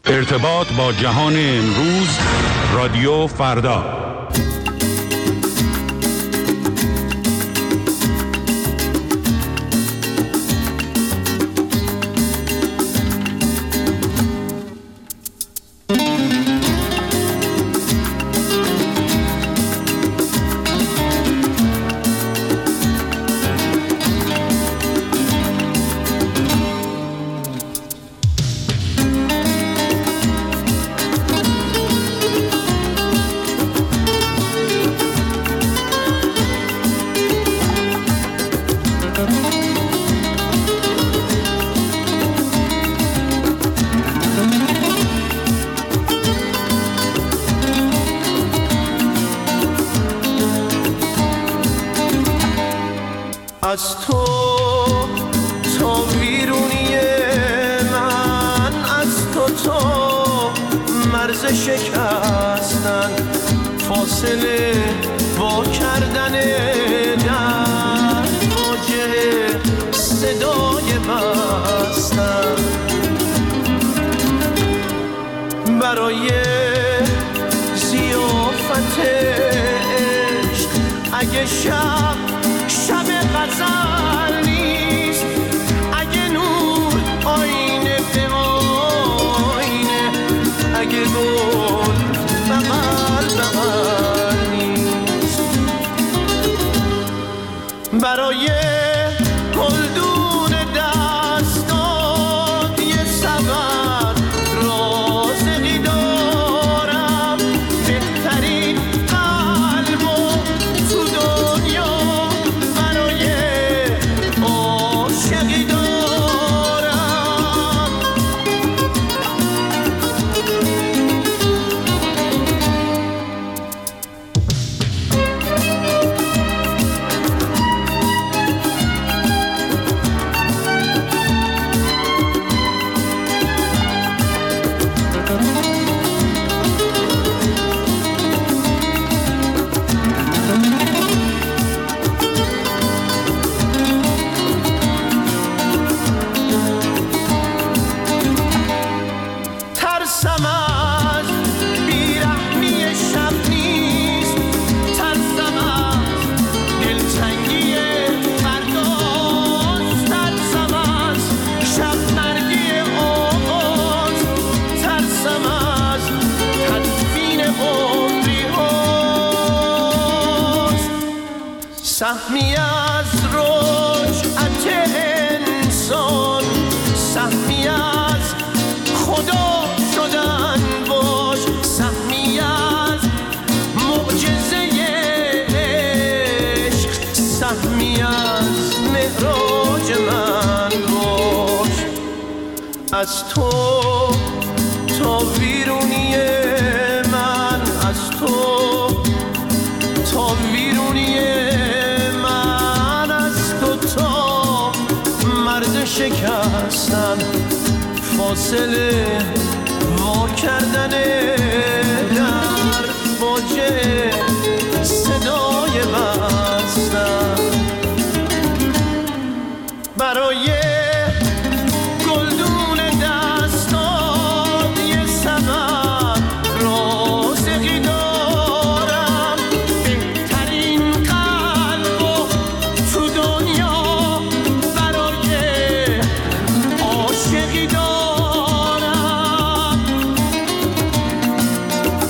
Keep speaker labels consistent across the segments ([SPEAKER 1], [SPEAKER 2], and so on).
[SPEAKER 1] ارتباط با جهان امروز، رادیو فردا.
[SPEAKER 2] از تو ویرونی من، از تو مرز شکستن، فاصله وا کردن در واجه صدای بستن، برای ضیافت عشق اگه شب غزل نیست، اگه نور آینه به آینه، اگه گل بغل نیست، برای گلدون دستات یه سبب رازقی دارم، بهترین قلب و تو دنیا عاشقی دارم. ترسم از بیرحمی شب نیست، ترسم از دلتنگی فرداست، ترسم از شب مرگی آغاز، ترسم از تدفین عمری هاست، سهمی از رجعت انسان، سهمی از خدا شدن باش، سهمی از معجزه عشق، سهمی از معراج من باش. از تو تا ویرونی من، از تو تا ویرونی من، از تو تا مرد شکستن، فاصله وا کردن در واجه صدای بستن، برای گلدون دستات یه سبب رازقی دارم، بهترین قلب و تو دنیا برای عاشقی دارم.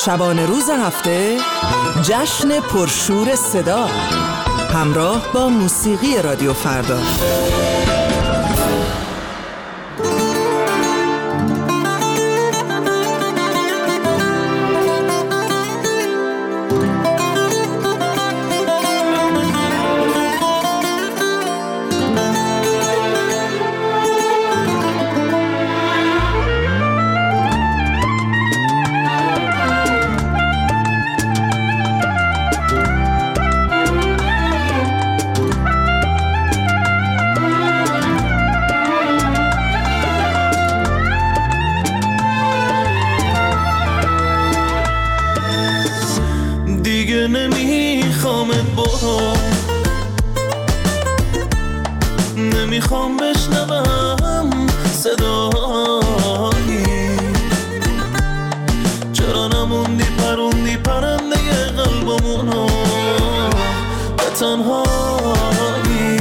[SPEAKER 3] شبانه روز هفته جشن پرشور صدا همراه با موسیقی رادیو فردا.
[SPEAKER 2] نمیخوام بشنوم صدایی، چرا نموندی پروندی پرنده قلبمونو به تنهایی.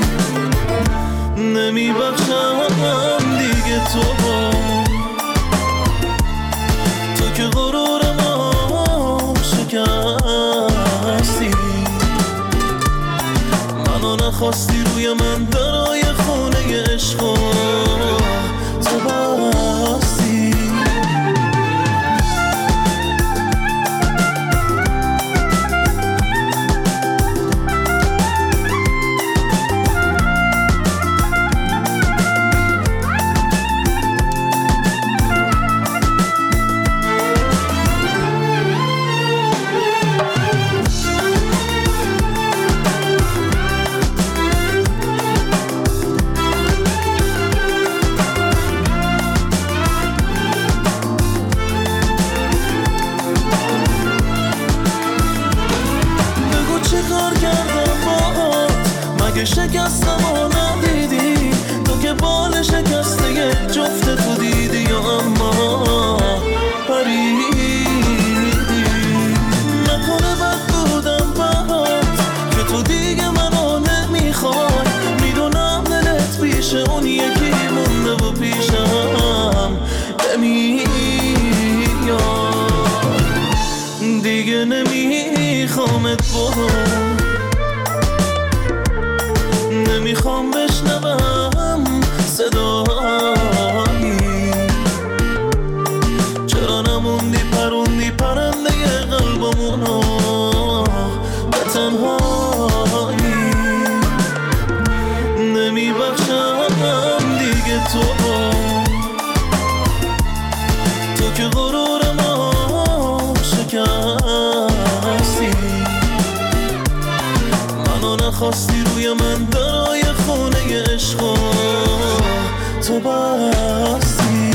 [SPEAKER 2] نمیبخشم دیگه تو که غرور ما شکستی، منو نخواستی روی من درای خونه عشقو تو بستی. شکستم و ندیدی تو که بال شکسته یه جفت تو دیدی، اما پریدی. نکنه بد بودم برات که تو دیگه منو نمیخوای، میدونم دلت پیش اون یکی مونده و پیشم نمیاد. دیگه نمیخوامت برو، نمیخوام بشنوم صدایی، چرا نموندی پروندی پرنده قلبمونو به تنهایی. نمیبخشم دیگه تو که غرور ما شکستی، منو نخواستی روی من درای خونه عشقو تو بستی.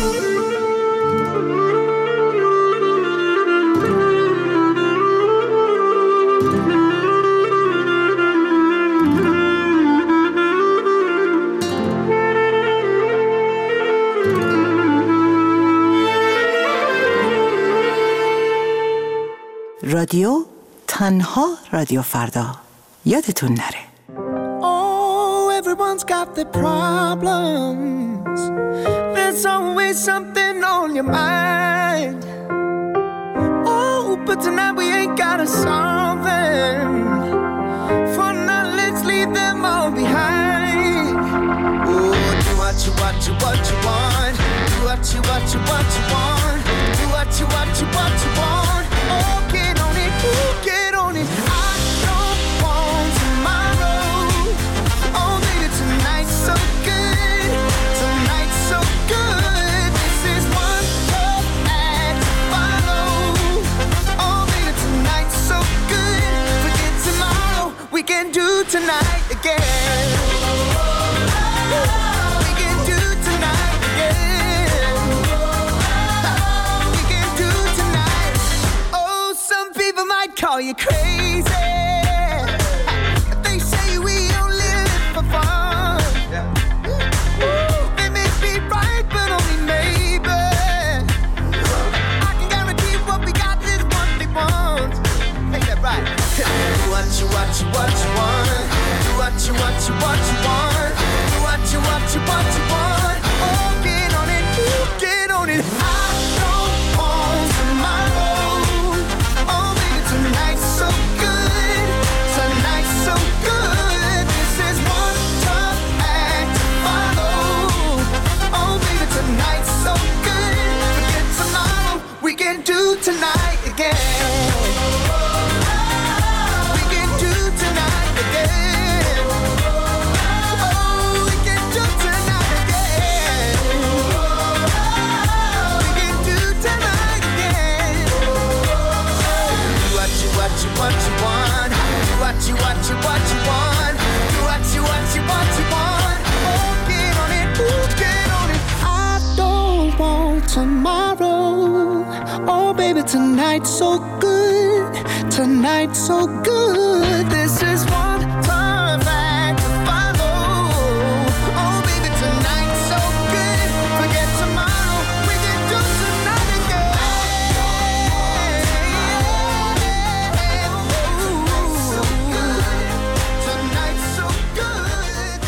[SPEAKER 3] رادیو تنها رادیو فردا، یادتون نره.
[SPEAKER 2] Everyone's got their problems. There's always something on your mind. Oh, but tonight we ain't gotta solve them. For now, let's leave them all behind. Oh, do what you want. Do what you want. Do what you want. Do what you want. Oh, get on it. Ooh, get on it. I don't want tomorrow. Oh, baby, tonight's so good. Tonight's so good. This is one love act to follow. Oh, baby, tonight's so good. Forget tomorrow. We can do tonight again. We can do tonight again. We can do tonight. Oh, some people might call you crazy. They say we only live for fun. They may be right, but only maybe. I can guarantee what we got is what they want. Ain't that right? Do what you want. Do what you want. Do what you want. Do what you want. Oh, get on it. Get on it. I don't want tomorrow. what you want. Do what you want. Do what you want. Oh, get on it, ooh, get on it. I don't want tomorrow. Oh, baby, tonight's so good. Tonight's so good. This is one tough act to follow. Oh, baby, tonight's so good. Forget tomorrow. We can do tonight again. Tonight's so good.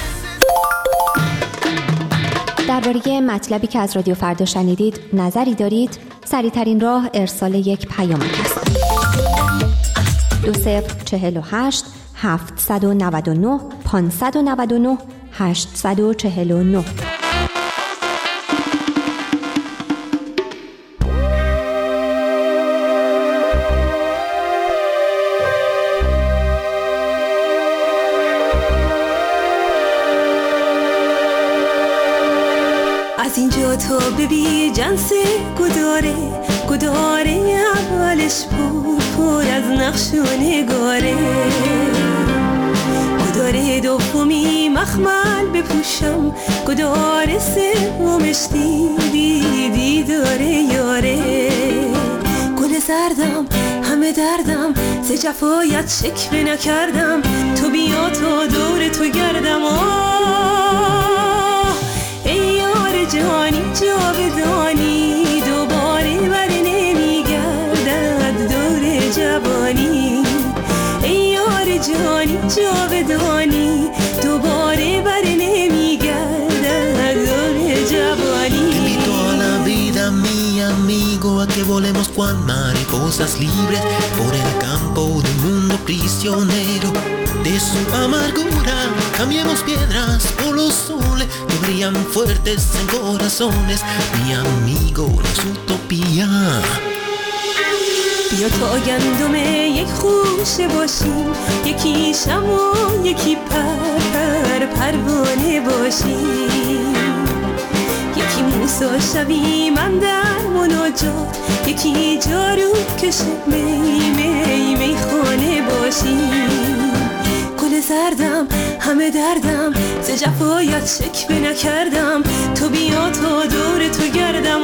[SPEAKER 4] درباره مطلبی که از رادیو فردا شنیدید نظری دارید؟ سریع‌ترین راه ارسال یک پیامک است. 2048 799 599 849.
[SPEAKER 5] از اینجا تا ببی جنس گداره اولش پر از نقش و نگاره، گداره دومی مخمل بپوشم، گداره سومش دیدی داره یاره. گل زردم همه دردم ز جفایت شکوه نکردم، تو بیا تا دور تو گردم. جانی جاودانی دوباره بر نمیگردد دور جوانی. ای یار جانی جاودانی دوباره بر نمیگردد دور جوانی.
[SPEAKER 6] Invito a la vida mi amigo a que volemos cual mariposas libres por el campo de un mundo prisionero de su amargura. Cambiemos piedras por los soles que brillan fuertes en corazones. Mi amigo, no es utopía.
[SPEAKER 5] بیا تا گندم یک خوشه باشیم، یکی شمع و یکی پروانه باشیم، یکی موسی شوی من در مناجات، یکی جارو کش می خانه باشیم. گل زردم همه دردم ز جفایت شکوه نکردم، تو بیا تا دور تو گردم.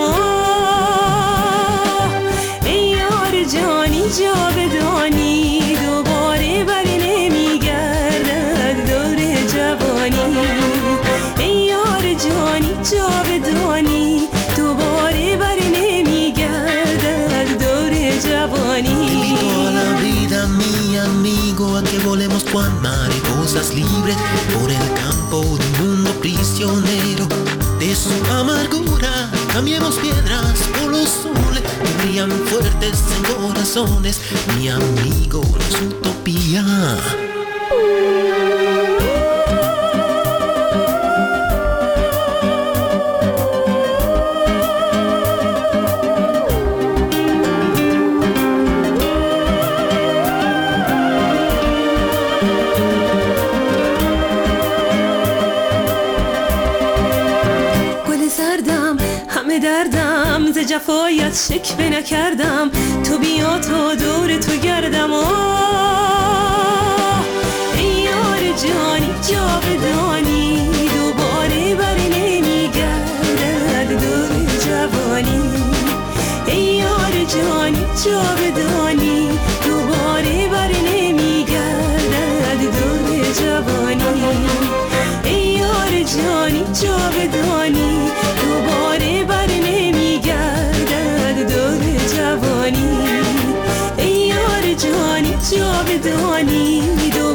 [SPEAKER 5] ای یار جانی جاودانی دوباره بر نمیگردد دور جوانی. ای یار جانی جاودانی دوباره بر نمیگردد دور جوانی.
[SPEAKER 6] Invito a la vida mi amigo a que volemos cual mariposas libres por el campo de un mundo prisionero de su amargura. Cambiemos piedras por los soles que brillan fuertes en corazones. Mi amigo, no es utopía.
[SPEAKER 5] دردم ز جفایت شکوه نکردم، تو بیا تا دور تو گردم. ای یار جانی جاودانی دوباره بر نمیگردد دور جوانی. ای یار جانی جاودانی دوباره بر نمیگردد دور جوانی. ای یار جانی جاودانی دوباره بر نمیگردد دور جوانی. ای یار جانی جاودانی